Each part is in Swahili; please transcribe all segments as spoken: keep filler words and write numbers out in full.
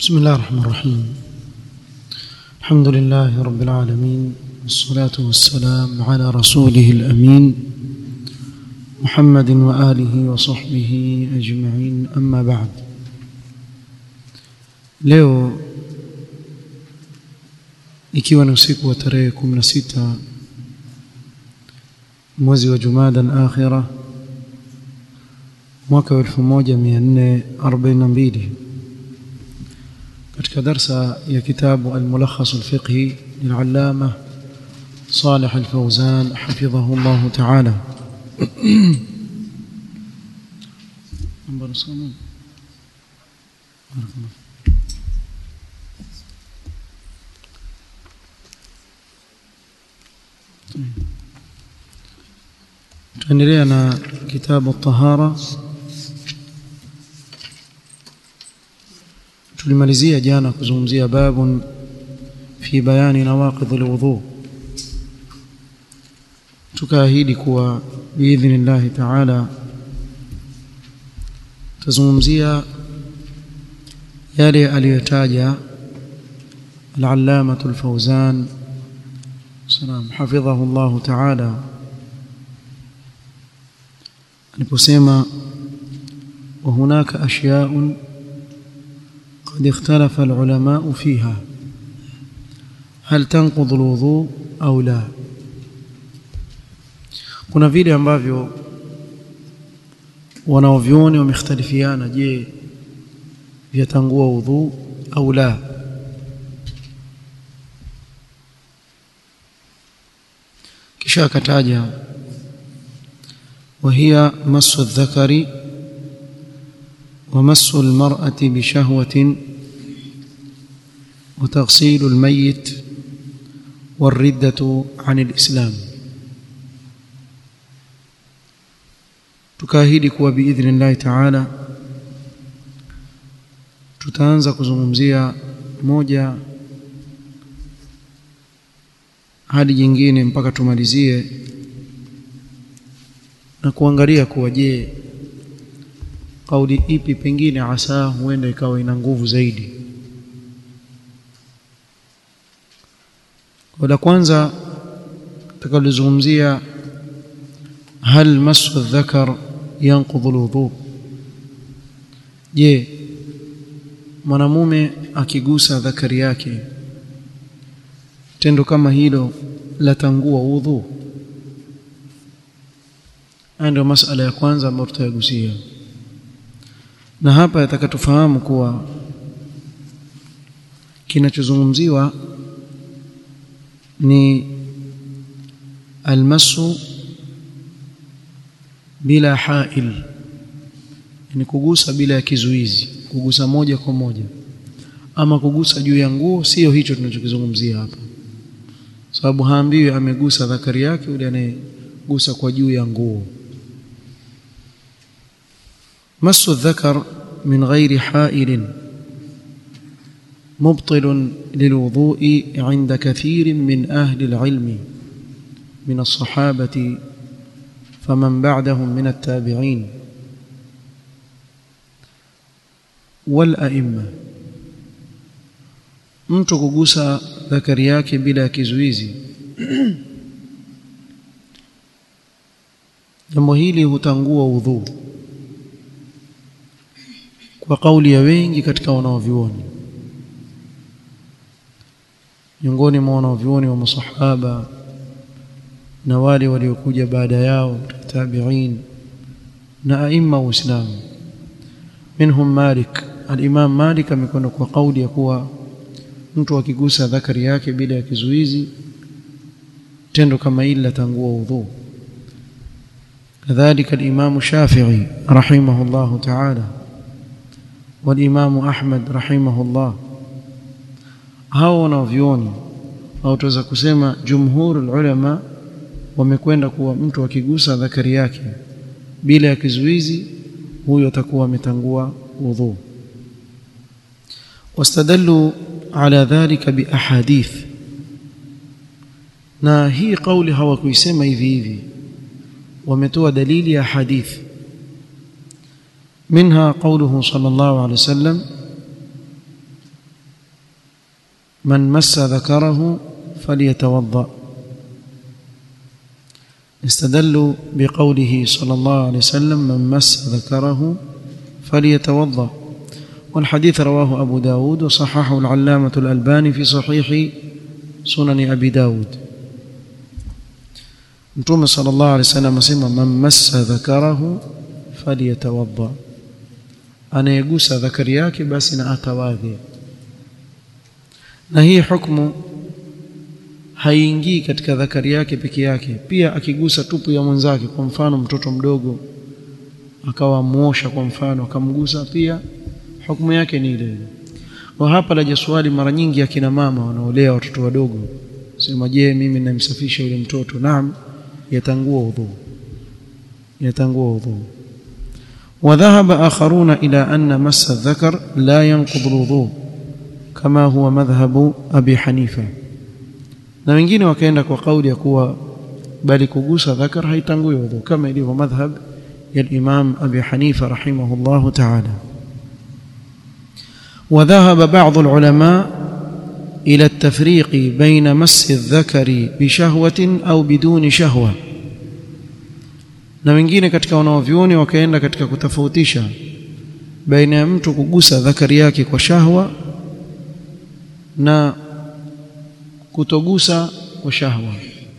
بسم الله الرحمن الرحيم. الحمد لله رب العالمين، والصلاة والسلام على رسوله الأمين محمد وآله وصحبه أجمعين، أما بعد. leo ikiwa ni usiku wa tarehe kumi na sita mwezi wa Jumada al-Akhira mwaka wa elfu moja mia nne arobaini na mbili, katika darsa ya kitabu al-Mulakhas al-Fiqhi lil-Allama Salih al-Fawzan hafidhahu Allah ta'ala. tuendelea na kitabu at-Tahara. tulimalizia jana kuzungumzia babun fi bayani nawaqidh al-wudhu, tukaahidi kuwa biidhnillah ta'ala tazungumzia yale aliyotaja al-Allama al-Fawzan salam hafidhahu Allah ta'ala aliposema wa hunaka ashya'un قد اختلف العلماء فيها هل تنقض الوضوء أو لا. kuna vile ambavyo wanaovioni wamekhtalifiana, je vyatangua wudhu au la. kisha akataja وهي مس الذكر ومس المرأة بشهوة وتغسيل الميت والردة عن الإسلام. tukahidi kuwa biidhnillah ta'ala tutaanza kuzungumzia moja hadi jingine mpaka tumalizie na kuangalia kuwa je kauli ipi pengine asa huenda ikawa ina nguvu zaidi. Kwa la kwanza tutakalizungumzia hal masu dhakar yanqudhu alwudu, je mwanamume akigusa dhakari yake tendo kama hilo latangua wudhu? ndio masala ya kwanza ambayo tutagusia, na hapa yatakatufahamu kuwa kinachozungumziwa ni almasu bila hail, ni kugusa bila ya kizuizi, kugusa moja kwa moja, ama kugusa juu ya nguo. Sio hicho tunachokizungumzia hapa, sababu haambiwi amegusa dhakari yake yule anayegusa kwa juu ya nguo. مس الذكر من غير حائل مبطل للوضوء عند كثير من أهل العلم من الصحابة فمن بعدهم من التابعين والأئمة. mtu kugusa dhakari yake bila kizuizi, jambo hili hutangua wudhu kwa kauli ya wengi katika wanaovioni. miongoni mwa wanaovioni wa masahaba na wale waliokuja baada yao tabi'in na aima wa Uislamu, minhum Malik. al-Imam Malik amekwenda kwa kauli ya kuwa mtu akigusa dhakari yake bila ya kizuizi tendo kama hili latangua wudhu. kadhalika al-Imam Shafi'i rahimahullah ta'ala والإمام أحمد رحمه الله. hao wanavyoni au tuweza kusema jumhur ulama wamekwenda kuwa mtu akigusa dhakari yake bila ya kizuizi huyo atakuwa ametangua wudhu. wastadallu ala dhalika bi ahadith, na hii kauli hawakuisema hivi hivi, wametoa dalili ya hadithi. منها قوله صلى الله عليه وسلم من مس ذكره فليتوضأ. استدلوا بقوله صلى الله عليه وسلم من مس ذكره فليتوضأ، والحديث رواه أبو داود وصححه العلامة الألباني في صحيح سنن أبي داود. Mtume sallallahu alaihi wasallam asema man massa dhakarahu falyatawadda, anayegusa dhakari yake basi na atawadhi. Na hii hukumu haingii katika dhakari yake peke yake, pia akigusa tupu ya mwenzake, kwa mfano mtoto mdogo akawa muosha kwa mfano akamgusa, pia hukumu yake ni ile. Kwa hapa la swali mara nyingi akina mama wanaolea watoto wadogo, sema je, mimi namsafisha yule mtoto? Naam, yatangua udhu, yatangua udhu. وذهب آخرون إلى أن مس الذكر لا ينقض الوضوء كما هو مذهب أبي حنيفة. na wengine wakaenda kwa kauli ya kuwa bali kugusa dhakar haitangui udhu, kama ilivyo madhhab ya Imam Abi Hanifa rahimahullah ta'ala. وذهب بعض العلماء إلى التفريق بين مس الذكر بشهوة أو بدون شهوة. na wengine katika wanaovyuoni wakaenda katika kutofautisha baina ya mtu kugusa dhakari yake kwa shahwa na kutogusa kwa shahwa.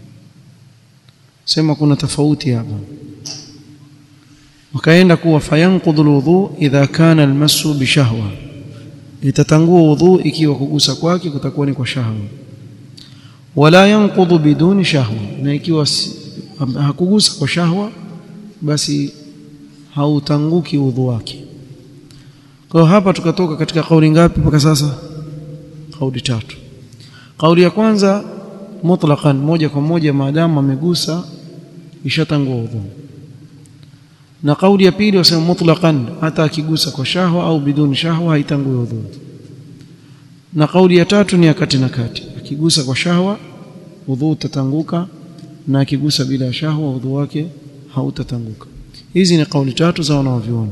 Sema kuna tofauti hapa. Wakaenda kuwa fayanqudhu alwudu idha kana almasu bishahwa, itatangua wudhu ikiwa kugusa kwake kutakuwa ni kwa shahwa. Wala yanqudhu biduni shahwa, na ikiwa hakugusa kwa shahwa basi hautanguki wudhu wake. Kwa hapa tukatoka katika kauli ngapi mpaka sasa? Kauli tatu. Kauli ya kwanza mutlaqan, moja kwa moja maadamu amegusa ishatangua wudhu. Na kauli ya pili wasema mutlaqan, hata akigusa kwa shahwa au biduni shahwa haitangui wudhu. Na kauli ya tatu ni kati na kati, akigusa kwa shahwa wudhu utatanguka, na akigusa bila shahwa wudhu wake hautatanguka. Hizi ni kauli tatu za wanaoviona.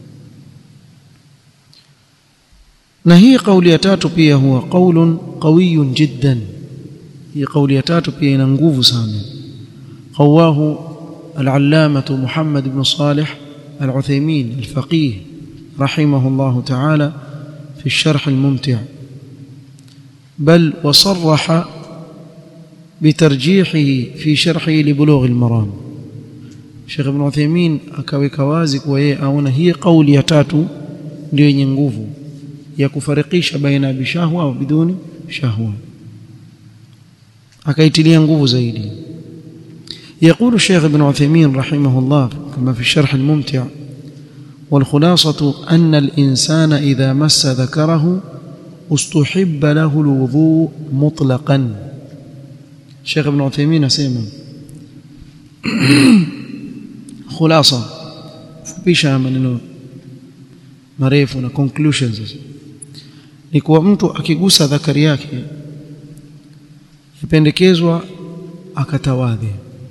na hii kauli ya tatu pia huwa qaulun qawiyun jiddan. hii kauli ya tatu pia ina nguvu sana. qawahu al-allamah Muhammad ibn Salih al-Uthaymeen al-faqih rahimahullah ta'ala fi الشرح الممتع، بل وصرح بترجيحه في شرحه لبلوغ المرام. Sheikh Ibn Uthaymeen akaweka wazi kwa yeye aona hii kauli ya tatu ndio yenye nguvu ya kufarikisha baina ya bishahwa au biduni shahwa, akaitilia nguvu zaidi. يقول الشيخ ابن عثيمين رحمه الله كما في الشرح الممتع: والخلاصة أن الإنسان إذا مس ذكره استحب له الوضوء مطلقا. الشيخ ابن عثيمين سيما خلاصة fupisha maneno marefu na conclusions, ni kuwa mtu akigusa dhakari yake ipendekezwa akatawadhi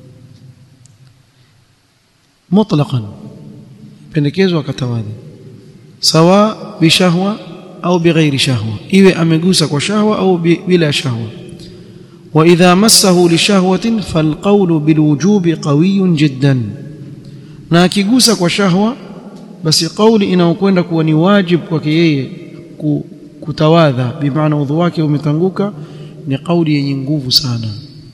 mutlaqan, ipendekezwa akatawadhi sawa bishahwa au bighairi shahwa, iwe amegusa kwa shahwa au bila shahwa. wa idha massahu li shahwatin falqawlu bilwujubi qawiyyun jiddan, na akigusa kwa shahwa basi kauli inaokwenda kuwa ni wajibu kwake yeye kutawadha, bi maana udhu wake umetanguka, ni kauli yenye nguvu sana.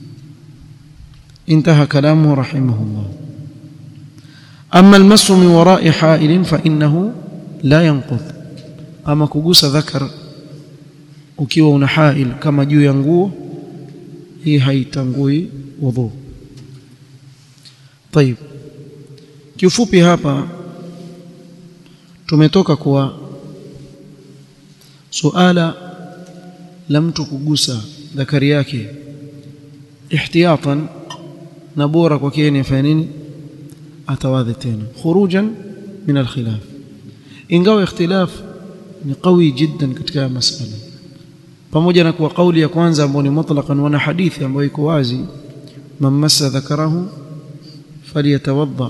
انتهى كلامه رحمه الله. أما المس من وراء حائل فإنه لا ينقض. أما كغوسا ذكر ukiwa una hail kama juu ya nguo, hii haitangui wudhu. طيب, kiufupi hapa tumetoka kwa suala la mtu kugusa dhakari yake ihtiyatan, na bora kwa kieni afanye nini? Atawadhi tena, khurujan min alkhilaf. Ingawa ikhtilaf ni qawi jiddan katika masala, pamoja na kuwa kauli ya kwanza ambayo ni mutlaqan, wana hadithi ambayo iko wazi, man massa dhakarahu falyatawadda.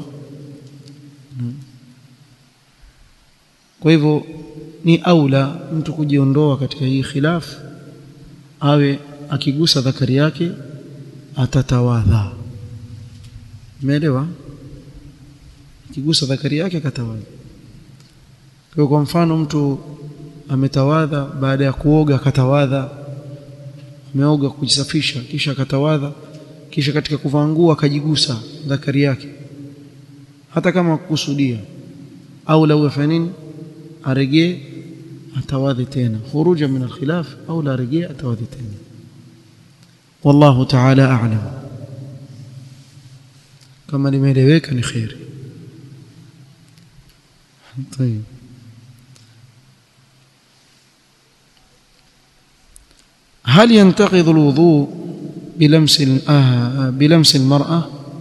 Kwa hivyo ni aula mtu kujiondoa katika hii khilaf awe akigusa dhakari yake atatawadha. Umeelewa? Akigusa dhakari yake akatawadha. Kwa kwa mfano mtu ametawadha baada ya kuoga akatawadha, ameoga kujisafisha kisha akatawadha, kisha katika kuvaa nguo akajigusa dhakari yake, hata kama kukusudia, au lau afanye nini, arejee atawadhi tena, khuruja min alkhilaf, au la arejee atawadhi tena. Wallahu ta'ala a'lam. Kama limeeleweka ni khairi. طيب هل ينتقض الوضوء بلمس بلمس المرأة؟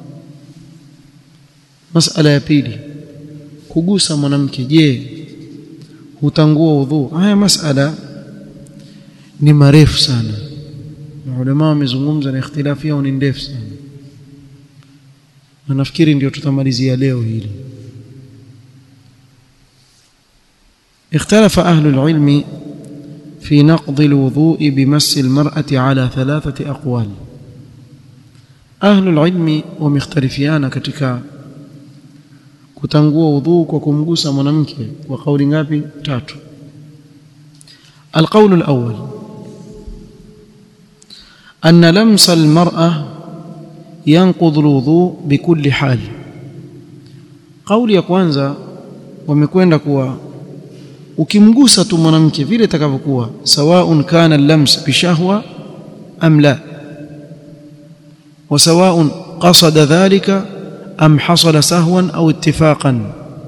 مسألة ya pili, kugusa mwanamke je hutangua udhu? Haya masala ni marefu sana, maulama wamezungumza na ikhtilafi yao ni ndefu sana, na nafikiri ndio tutamalizia leo hili. اختلف أهل العلم في نقض الوضوء بمس المرأة على ثلاثة أقوال. أهل العلم ومختلفيان katika kutangua udhu kwa kumgusa mwanamke kwa kauli ngapi? Tatu. القول الأول أن لمس المرأة ينقض الوضوء بكل حال. قول ya kwanza wamekwenda kuwa ukimgusa tu mwanamke vile itakavyokuwa, sawaun kana al-lams bishahwa am la, wa sawaun qasada dhalika am hasala sahwan au ittifaqan,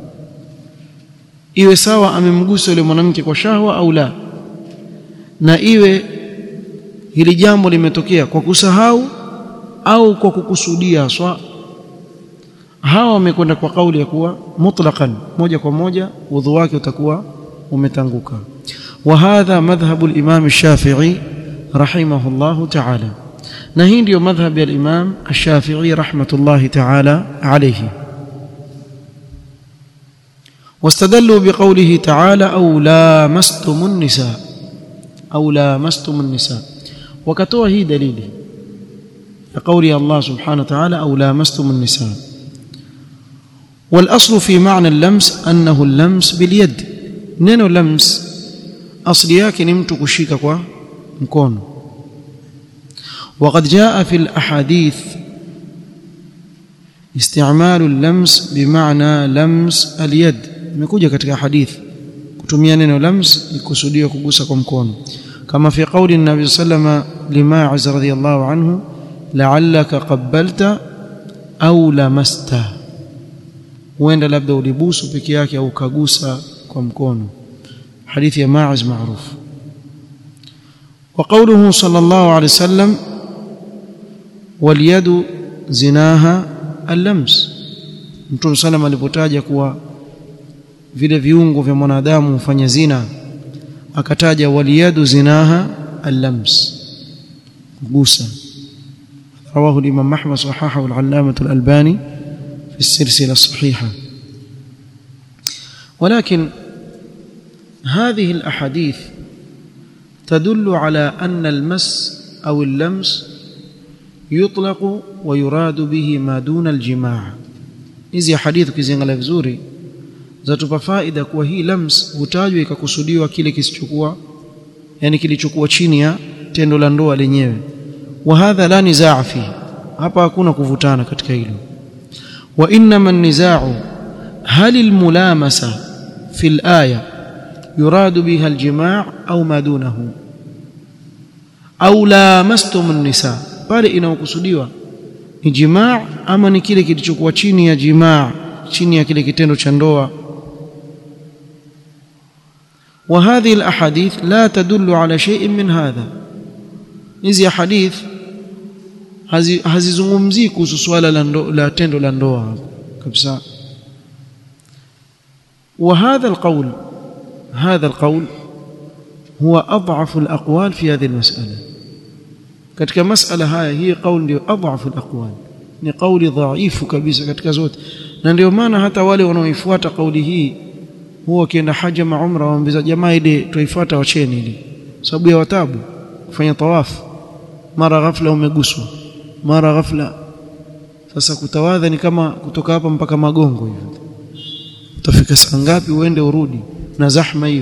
iwe sawa amemgusa yule mwanamke kwa shahwa au la, na iwe hili jambo limetokea kwa kusahau au kwa kukusudia swa. Hawa wamekwenda kwa kauli ya kuwa mutlaqan, moja kwa moja udhu wake utakuwa umetanguka. Wa hadha madhhabu al-Imam ash-Shafi'i rahimahullahu ta'ala, na hii ndio madhhab ya al-Imam ash-Shafi'i rahmatullahi ta'ala alayhi. واستدلوا بقوله تعالى أو لامستم النساء أو لامستم النساء، وكتوه هي دليل لقول الله سبحانه وتعالى أو لامستم النساء. والأصل في معنى اللمس أنه اللمس باليد. نينو لمس أصل yake ni mtu kushika kwa mkono. وقد جاء في الأحاديث استعمال اللمس بمعنى لمس اليد. imekuja katika hadith kutumia neno lams ikusudia kugusa kwa mkono, kama fi qawli an-nabi sallama lima'iz radhiyallahu anhu la'allaka qabbalta au lamasta, huenda labda ulibusu peke yake au kagusa kwa mkono. hadithi ya Ma'iz maarufu. wa qawluhu sallallahu alayhi wasallam wal yadu zinaha al-lams, Mtume sallam alipotaja kuwa vile viungo vya mwanadamu hufanya zina, akataja wal yadu zinaha al-lams, kugusa. رواه الإمام أحمد صححه العلامة الألباني في السلسلة الصحيحة. ولكن هذه الأحاديث تدل على أن المس أو اللمس يطلق ويراد به ما دون الجماع. hizi hadithi kiziangalia vizuri zatupa faida kuwa hii lams hutajwa ikakusudiwa kile kisichokuwa, yani kilichokuwa chini ya tendo la ndoa lenyewe. وهذا لا نزاع فيه, hapa hakuna kuvutana katika hilo. وانما النزاع هل الملامسه في الايه يراد بها الجماع او ما دونه او لامستم النساء, pale inaokusudiwa ni jimaa ama ni kile kilichokuwa chini ya jimaa, chini ya kile kitendo cha ndoa. وهذه الاحاديث لا تدل على شيء من هذا. hizi hadith hazizungumzii kuhusu swala la, la tendo la ndoa kabisa. وهذا القول هذا القول هو أضعف الأقوال في هذه المسألة. katika masala haya hii kauli ndio adhafu al-aqwal, ni kauli dhaifu kabisa katika zote, na ndio maana hata wale wanaoifuata kauli hii huwa kienda haja ma umra waambiza jamaa ile tuifuata wacheni ile sababu ya watabu. kufanya tawaf, mara ghafla umeguswa, mara ghafla. Sasa kutawadha ni kama kutoka hapa mpaka Magongo hivi, utafika saa ngapi uende urudi na zahma hiyo?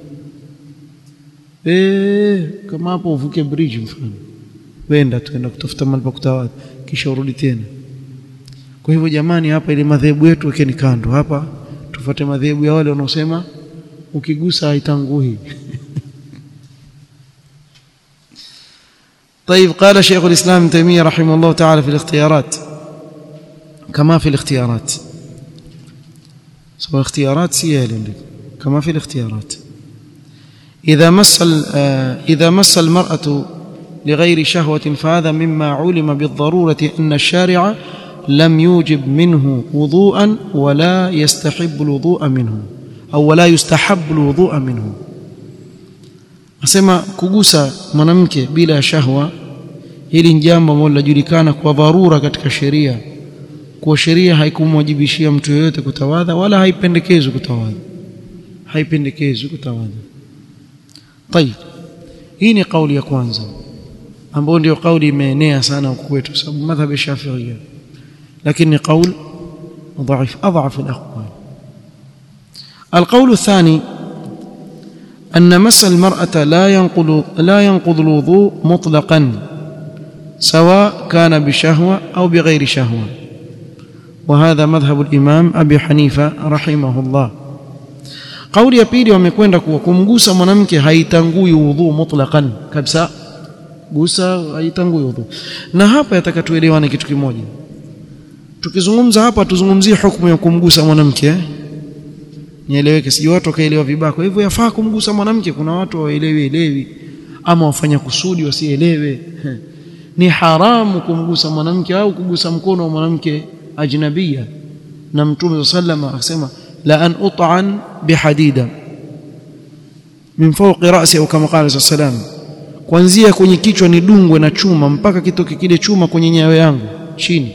Eh, kama hapo uvuke bridge mfano, wenda tuenda kutafuta mahali pa kutawadha kisha urudi tena. Kwa hivyo jamani, hapa ile madhehebu yetu wekeni kando, hapa tufuate madhehebu ya wale wanaosema ukigusa haitangui. طيب قال شيخ الإسلام ابن تيمية رحمه الله تعالى في الاختيارات كما في الاختيارات سواء الاختيارات سيال كما في الاختيارات إذا مس إذا مس المرأة لغير شهوة فهذا مما علم بالضرورة أن الشارع لم يوجب منه وضوءا ولا يستحب الوضوء منه أو ولا يستحب الوضوء منه. Asema kugusa mwanamke bila shahwa, hili ni jambo ambalo linajulikana kwa dharura katika sheria, kwa sheria haikumwajibishia mtu yeyote kutawadha wala haipendekezwi kutawadha, haipendekezwi kutawadha. Tayeb, hii ni kauli ya kwanza ambayo ndio kauli imeenea sana huko kwetu, sababu madhhab ya Shafi'iyya, lakini kauli dhaif, adhaf al-aqwal. القول الثاني أن مس المرأة لا ينقض لا ينقض الوضوء مطلقا سواء كان بشهوة أو بغير شهوة، وهذا مذهب الإمام أبي حنيفة رحمه الله. قول ya pili wamekwenda kuwa kumgusa mwanamke haitangui udhu mutlaqan kabisa, gusa haitangui udhu. Na hapa yataka tuelewane kitu kimoja. Tukizungumza hapa tuzungumzie hukumu ya kumgusa mwanamke eh? Nieleweke, sije watu wakaelewa vibaya. Kwa hivyo yafaa kumgusa mwanamke, kuna watu waelewi elewi ama wafanya kusudi wasielewe. Ni haramu kumgusa mwanamke au kugusa mkono wa mwanamke ajnabia, na Mtume sallallahu alayhi wasallam akasema la an ut'an bihadida min fawqi ra'si, au kama qala sallallahu, kuanzia kwenye kichwa nidungwe na chuma mpaka kitoke kile chuma kwenye nyayo yangu chini,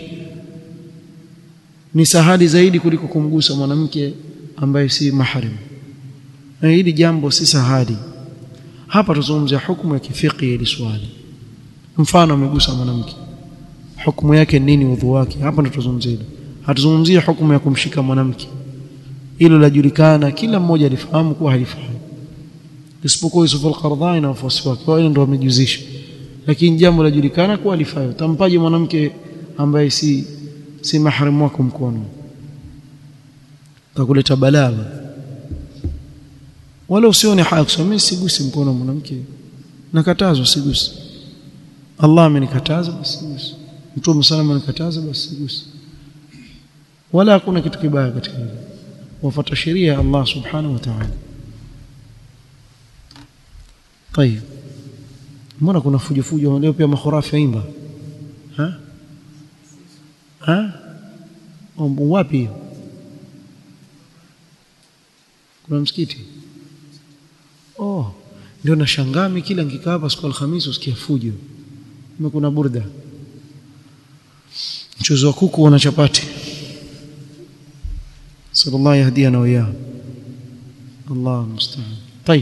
ni sahali zaidi kuliko kumgusa mwanamke ambaye si mahram. Na hili jambo si sahali. Hapa tuzungumzia hukumu ya kifiqhi ile swali. Mfano amegusa mwanamke, hukumu yake nini, udhu wake? Hapa ndo tuzungumzia. Hatuzungumzia hukumu ya kumshika mwanamke, hilo lajulikana, kila mmoja alifahamu kuwa halifai, isipokuwa Yusuf al-Qaradawi na wafuasi wake, wao ndio wamejuzisha. Lakini jambo lajulikana kuwa halifai. Utampaje mwanamke ambaye si si mahram wako mkono? Takuleta balaa. Wala usione haya kusema sigusi mkono mwanamke, nakatazwa sigusi. Allah amenikataza basi sigusi, Mtume sallallahu amenikataza basi sigusi. Wala hakuna kitu kibaya katika hilo, wafuata sheria ya Allah subhanahu wa ta'ala. Tayeb, mbona kuna fujo fujo leo pia makhurafi yaimba? Ha? Ha? Ombo wapi? Kuna msikiti? Oh, ndio nashangaa mimi kila nikikaa hapa siku Alhamisi usikia fujo. Mimi kuna burda, mchuzo wa kuku na chapati. Sallallahu yahdina wa iyyahu. Allah musta'an. Tayeb,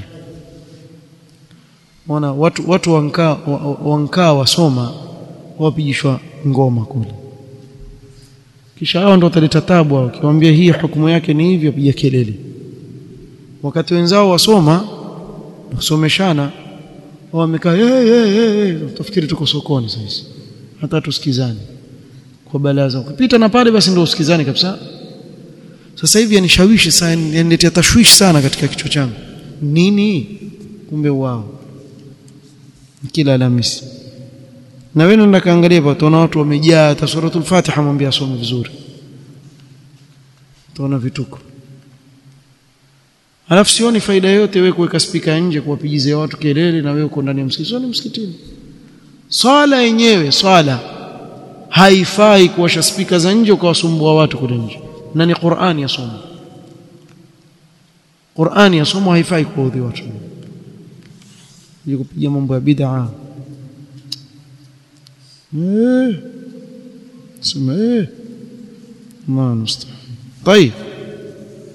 wana watu watu wankaa wankaa wasoma wapigishwa ngoma kule, kisha hao ndio wataleta tabu. Ukiwaambia hii hukumu yake ni hivi, wapiga kelele, wakati wenzao wasoma kusomeshana wamekaa hey, hey, hey, tufikiri tuko sokoni sasa, hata tusikizane kwa balaza. Ukipita na pale basi ndio usikizane kabisa. Sasa hivi yanishawishi sana, yaniletea tashwishi sana katika kichwa changu. Nini? Kumbe wao kila Alhamisi. Na wewe nenda kaangalia hapo, utaona watu wamejaa hata suratul Fatiha mwambie asome vizuri, utaona vituko. Alafu sioni faida yote wewe kuweka speaker nje kuwapigizia watu kelele na wewe uko ndani ya msikiti. Sio msikitini. Swala yenyewe, swala haifai kuwasha speaker za nje ukawasumbua watu kule nje. Na ni Qur'ani yasoma. Qur'ani yasoma, haifai kuudhi watu. Ni kupiga mambo ya bid'a. Eh. Sema eh. Ma nustah. طيب.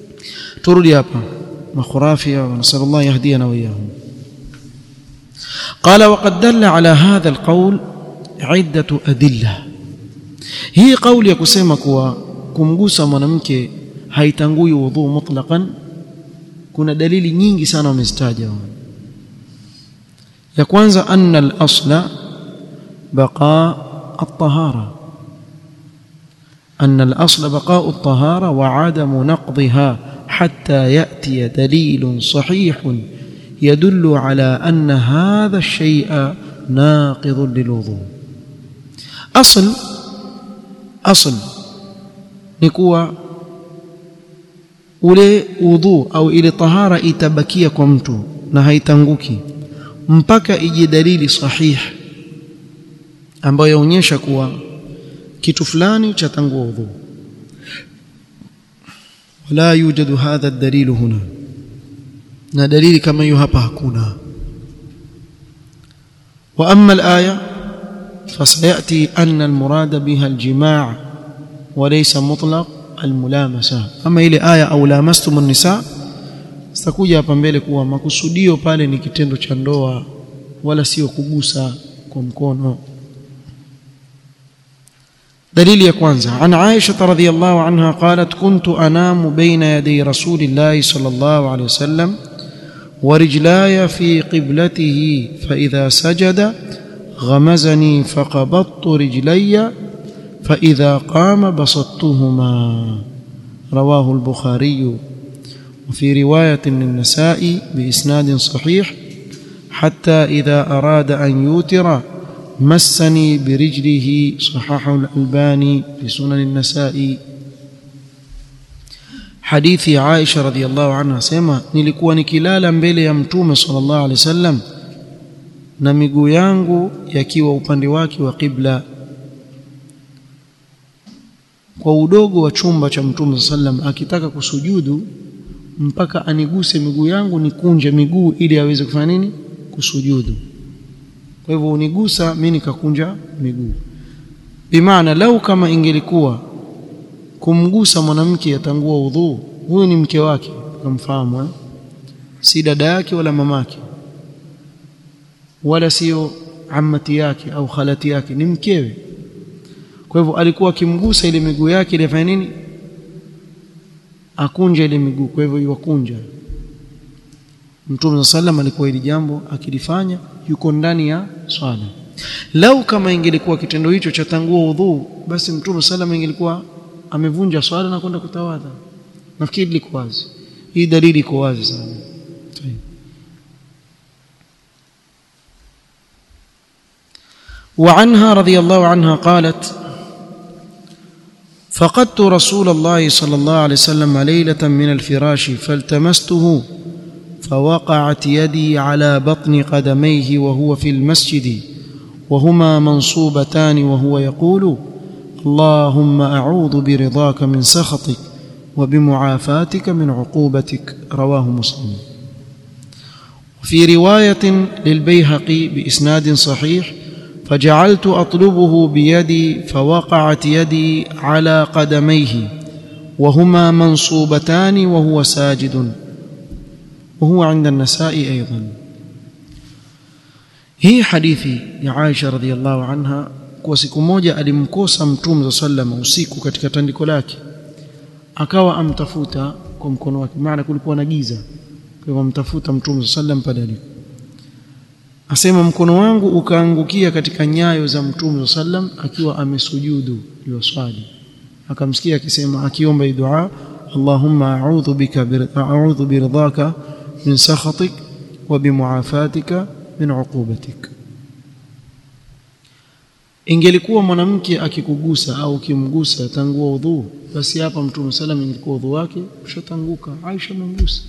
turudi hapa makhurafia, wa nasallallahu yahdina wa iyahum. قال وقد دل على هذا القول عدة أدلة. هي قول ya kusema kuwa kumgusa mwanamke haitangui wudhu mutlaqan, kuna dalili nyingi sana wamezitaja. ya kwanza anna al-asla baqa at-tahara, anna al-asla baqa at-tahara wa 'adamu naqdha hatta ya'ti dalil sahih يدل على أن هذا الشيء ناقض للوضوء. أصل أصل نكوى ule udhu au ile tahara itabakia kwa mtu na haitanguki mpaka ije dalili sahih ambayo yaonyesha kuwa kitu fulani chatangua udhu. wala yujadu hadha ad-dalil huna, na dalili kama hiyo hapa hakuna. wa amma al-aya fasayati anna al-murad biha al-jima' wa laysa mutlaq al-mulamasa. ama ile aya au lamastum an-nisa sitakuja hapa mbele kuwa makusudio pale ni kitendo cha ndoa wala sio kugusa kwa mkono. دليل ya kwanza عن عائشة رضي الله عنها قالت كنت أنام بين يدي رسول الله صلى الله عليه وسلم ورجلاي في قبلته فإذا سجد غمزني فقبضت رجلي فإذا قام بسطتهما. رواه البخاري. وفي رواية للنسائي بإسناد صحيح حتى إذا أراد أن يوتر مسني برجله. صححه الألباني في سنن النسائي. hadithi ya Aisha radhiallahu anha sema nilikuwa nikilala mbele ya mtume sallallahu alaihi wasallam na miguu yangu yakiwa upande wake wa qibla. Kwa udogo wa chumba cha mtume sallam akitaka kusujudu mpaka aniguse miguu yangu nikunje miguu ili aweze kufanya nini? Kusujudu. Kwa hivyo unigusa mimi nikakunja miguu. Bimaana lau kama ingelikuwa kumgusa mwanamke yatangua udhu, huyo ni mke wake kumfahamu, eh? si dada yake wala mamake wala sio ammati yake au khalati yake, ni mkewe. Kwa hivyo alikuwa akimgusa ile miguu yake ile fanya nini? Akunja ile miguu. Kwa hivyo yukunja. Mtume sallam alikuwa ili jambo akilifanya yuko ndani ya swala. Lau kama ingelikuwa kitendo hicho cha tangua udhu, basi Mtume sallam ingelikuwa amevunja swala na kwenda kutawadha. Nafikiri liko wazi. Hii dalili iko wazi sana. وعنها رضي الله عنها قالت فقدت رسول الله صلى الله عليه وسلم ليلة من الفراش فالتمسته فوقعت يدي على بطن قدميه وهو في المسجد وهما منصوبتان وهو يقول اللهم أعوذ برضاك من سخطك وبمعافاتك من عقوبتك. رواه مسلم. وفي رواية للبيهقي بإسناد صحيح فجعلت أطلبه بيدي فوقعت يدي على قدميه وهما منصوبتان وهو ساجد وهو عند النساء أيضا. هي حديثي يا عائشة رضي الله عنها kwa siku moja alimkosa Mtume sallallahu usiku katika tandiko lake, akawa amtafuta kwa mkono wake, maana kulikuwa na giza. Kwa hivyo amtafuta Mtume sallallahu pale alipo. Asema mkono wangu ukaangukia katika nyayo za Mtume sallallahu akiwa amesujudu yuwaswali. Akamsikia akisema akiomba dua, Allahumma a'udhu bika a'udhu biridhaka min sakhatik wa bimuafatika min uqubatik. Ingelikuwa mwanamke akikugusa au kimgusa tangua udhu, basi hapa Mtume sallam ingekuwa udhu wake ushatanguka. Aisha mgusa.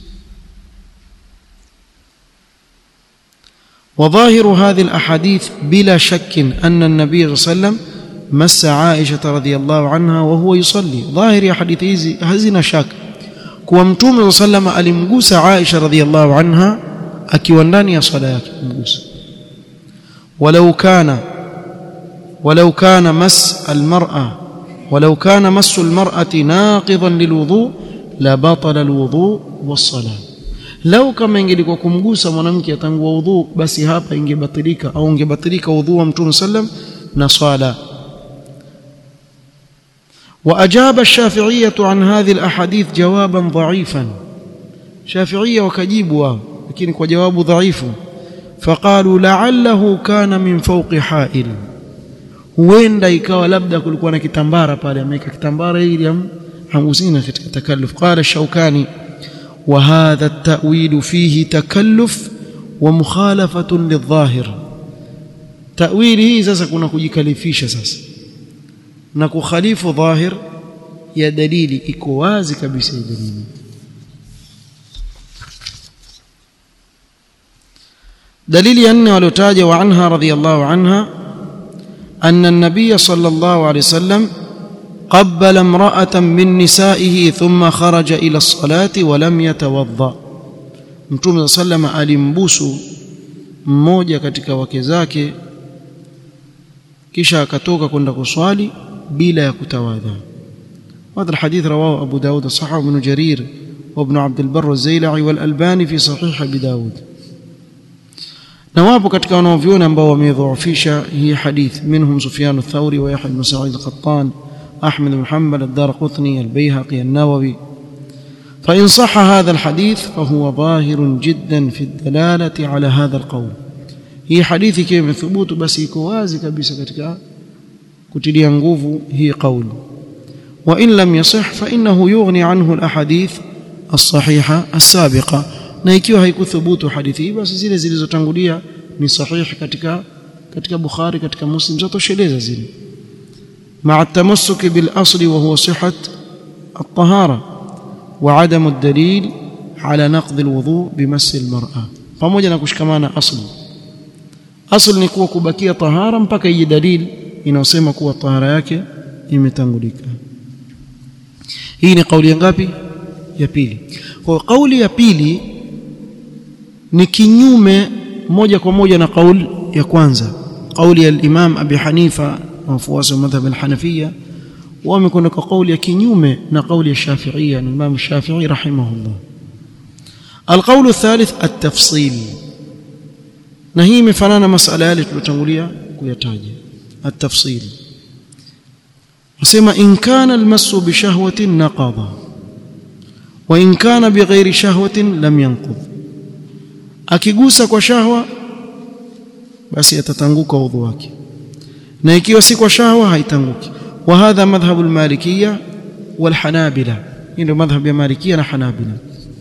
وظاهر هذه الأحاديث بلا شك أن النبي صلى الله عليه وسلم مس عائشة رضي الله عنها وهو يصلي. ظاهر حديث hizi hazina shaka kuwa Mtume صلى الله عليه وسلم alimgusa Aisha رضي الله عنها akiwa ndani ya swala yake kumgusa. ولو كان ولو كان مس المرأة ولو كان مس المرأة ناقضا للوضوء لبطل الوضوء والصلاة. lau kama ingelikuwa kumgusa mwanamke atangua udhu basi hapa ingebatilika au ingebatilika udhu wa Mtume sallam na swala. وأجاب الشافعية عن هذه الأحاديث جوابا ضعيفا شافعية وكجيبوا لكن جواب ضعيف فقالوا لعله كان من فوق حائل huenda ikawa labda kulikuwa na kitambara pale ameweka kitambara ili hamgusina katika takalluf. Qala Shawkani wa hadha at-ta'wil fihi takalluf wa mukhalafatun lidh-dhahir. Ta'wili hii sasa kuna kujikalifisha sasa na kukhalifu dhahir ya dalili, iko wazi kabisa hii dalili. dalili ya nne waliotaja wa anha radhiyallahu anha أن النبي صلى الله عليه وسلم قبل امرأة من نسائه ثم خرج إلى الصلاة ولم يتوضأ. Mtume صلى الله عليه وسلم alimbusu mmoja katika wake zake kisha akatoka kwenda kuswali bila ya kutawadha. هذا الحديث رواه أبو داود صححه ابن جرير وابن عبد البر الزيلعي والألباني في صحيح أبي داود. na wapo katika wanaoviona ambao wamedhoofisha hii hadith, minhum Sufyan ath-Thawri wa Yahya ibn Sa'id al-Qattan, Ahmad ibn Hanbal, ad-Darqutni, al-Bayhaqi, an-Nawawi. fa in sahha hadha al-hadith fa huwa dhahirun jiddan fi ad-dalalati ala hadha al-qawl. hii hadithi ikiwa imethubutu basi iko wazi kabisa katika kutilia nguvu hii kauli. wa in lam yasih fa innahu yughni anhu al-ahadith as-sahiha as-sabiqa. na ikiwa haikuthubutu hadithi hii basi zile zilizotangulia ni sahihi katika katika Bukhari, katika Muslim, zatosheleza zile. ma'a tamassuki bil asli wa huwa sihhat at-tahara wa 'adam ad-dalil ala naqd al-wudu bimass al-mar'a. pamoja na kushikamana asli, asli ni kuwa kubakia tahara mpaka hii dalili inayosema kuwa tahara yake imetangulika. hii ni kauli ngapi? ya pili. kwa kauli ya pili ni kinyume moja kwa moja na kauli ya kwanza. kauli ya Imam Abi Hanifa na wafuasi wa madhhab al-Hanafiyya wamekwenda kwa kauli ya kinyume na kauli ya Shafi'iyya na Imam Shafi'i rahimahullah. القول الثالث التفصيل, na hii imefanana masala yale tulotangulia kuyataja. التفصيل wasema in kana al-massu bi shahwatin naqadha wa in kana bi ghairi shahwatin lam yanqudh. akigusa kwa shahwa basi atatanguka udhu wake, na ikiwa si kwa shahwa haitanguki. wa hadha madhhabu al-malikiyya wal hanabila, ndio madhhab ya malikiyya na hanabila.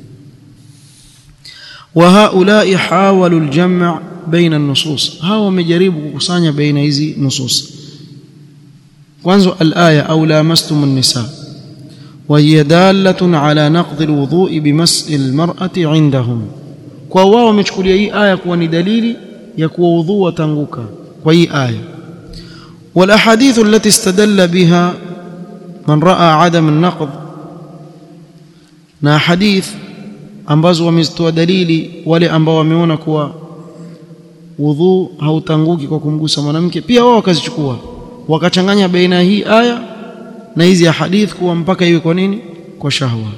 wa haula'i hawalu al-jam' baina an-nusus, hawa wamejaribu kukusanya baina hizi nusus. kwanza al-aya aw lamastum an-nisa wa hiya dalatun ala naqd al-wudu'i bimas'i al-mar'ati 'indahum. kwa wao wamechukulia hii aya kuwa ni dalili ya kuwa udhu watanguka kwa hii aya. wal ahadith allati istadalla biha man raa adam an-naqd, na hadith ambazo wamezitoa dalili wale ambao wameona kuwa udhu hautanguki kwa kumgusa mwanamke, pia wao wakazichukua wakachanganya baina hii aya na hizi hadith kuwa mpaka iwe kwa nini? kwa shahwa.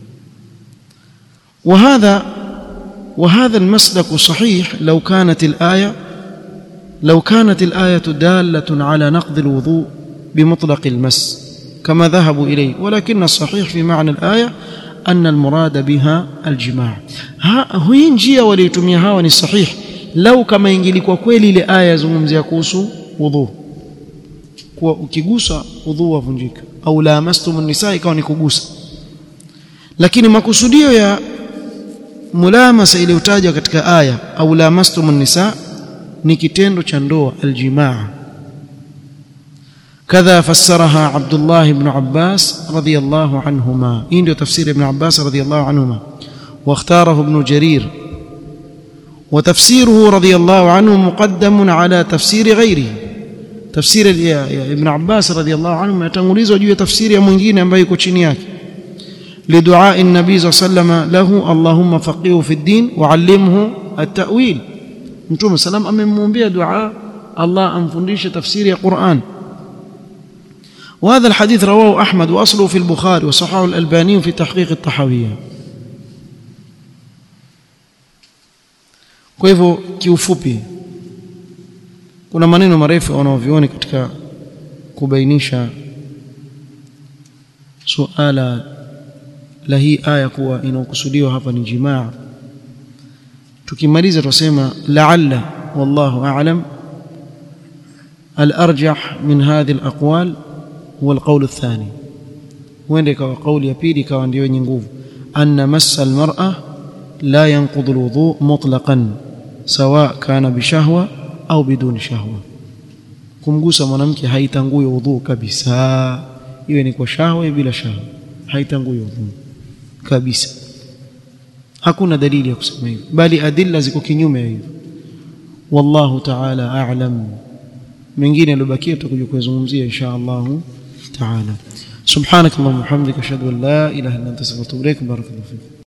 wa hadha وهذا المسلك صحيح لو كانت الآية لو كانت الآية دالة على نقض الوضوء بمطلق المس كما ذهبوا إليه، ولكن الصحيح في معنى الآية أن المراد بها الجماع. هو njia waliyotumia hawa ni sahih lau kama ingelikuwa kweli ile aya zungumzia kuhusu wudhu, kwa ukigusa wudhu wavunjika, au lamastum an-nisaa ikawa ni kugusa. lakini makusudio ya mulamasa iliyotajwa katika aya au lamastum an-nisa ni kitendo cha ndoa, aljimaa. kadha fassaraha Abdullah ibn Abbas radiyallahu anhuma, hii ndio tafsiri ibn Abbas radiyallahu anhuma. واختاره ابن جرير وتفسيره رضي الله عنه مقدم على تفسير غيره. تفسير ابن عباس رضي الله عنه يتangulizwa juu ya tafsiri ya mwingine ambayo iko chini yake. لدعاء النبي صلى الله عليه وسلم له اللهم فقهه في الدين وعلمه التأويل. Mtume sallam amemwombea dua Allah amfundishe tafsiri ya Qur'an. وهذا الحديث رواه أحمد وأصله في البخاري وصححه الألباني في تحقيق الطحاوية. Kwa hivyo kiufupi kuna maneno marefu wanaovioni katika kubainisha suala la hii aya kuwa inakusudiwa hapa ni jimaa. Tukimaliza tusema la'alla wallahu a'lam al-arjah min hadhihi al-aqwal huwa al-qawl ath-thani, wende kwa kauli ya pili kawa ndio yenye nguvu, anna massa al-mar'a la yanqudhu al-wudu' mutlaqan sawa kana bishahwa au biduni shahwa. Kumgusa mwanamke haitangui udhu kabisa, iwe ni kwa shahwa bila shahwa, haitangui udhu kabisa. Hakuna dalili ya kusema hivyo, bali adilla ziko kinyume hivyo. Wallahu ta'ala a'lam. Mengine yalobakia tutakuja kuzungumzia insha Allah ta'ala. Subhanakallahumma wa bihamdika ashhadu an la ilaha illa anta astaghfiruka wa atubu ilaik. Barakallahu fik.